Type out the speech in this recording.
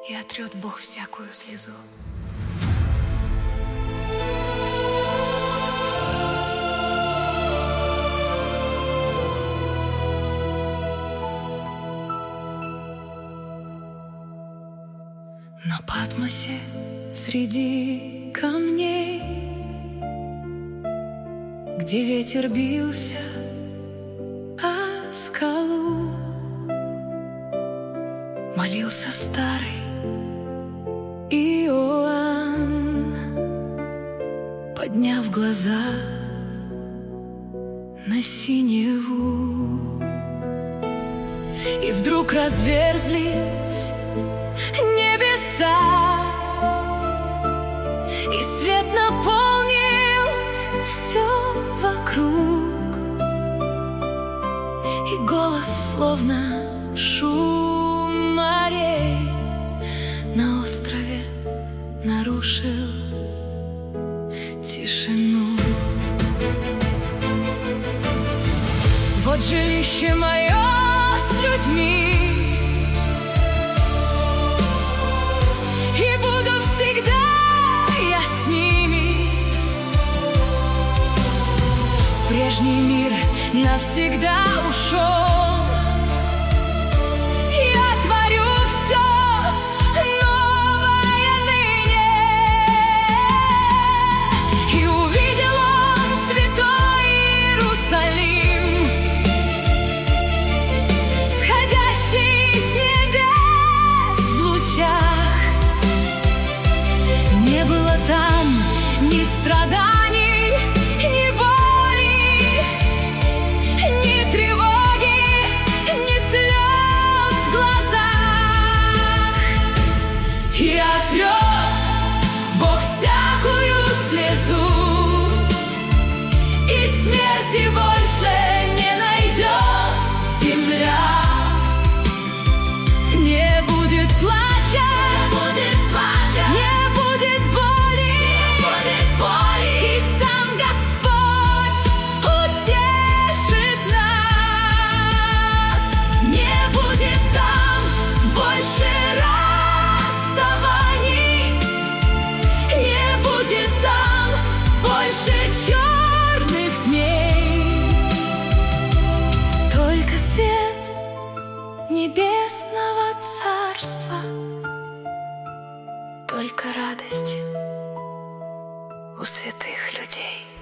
и отрет Бог всякую слезу. На Патмосе среди камней, где ветер бился о скалу, молился старый Иоанн, подняв глаза на синеву. И вдруг разверзлись небеса, и свет наполнил все вокруг, и голос, словно шум морей, на острове нарушил тишину. Вот жилище мое с людьми, и буду всегда я с ними. Прежний мир навсегда ушел, я творю все новое ныне. И увидел он святой Иерусалим, сходящий с небес в лучах. Не было там ни страданий, ни боли, ни тревоги, ни слез в глазах. И отрет Бог всякую слезу, и смерти больше не найдет земля. Не будет плача, не будет боли, и сам Господь утешит нас. Не будет там больше расставаний, не будет там больше черных дней. Только свет небесного царства, только радость у святых людей.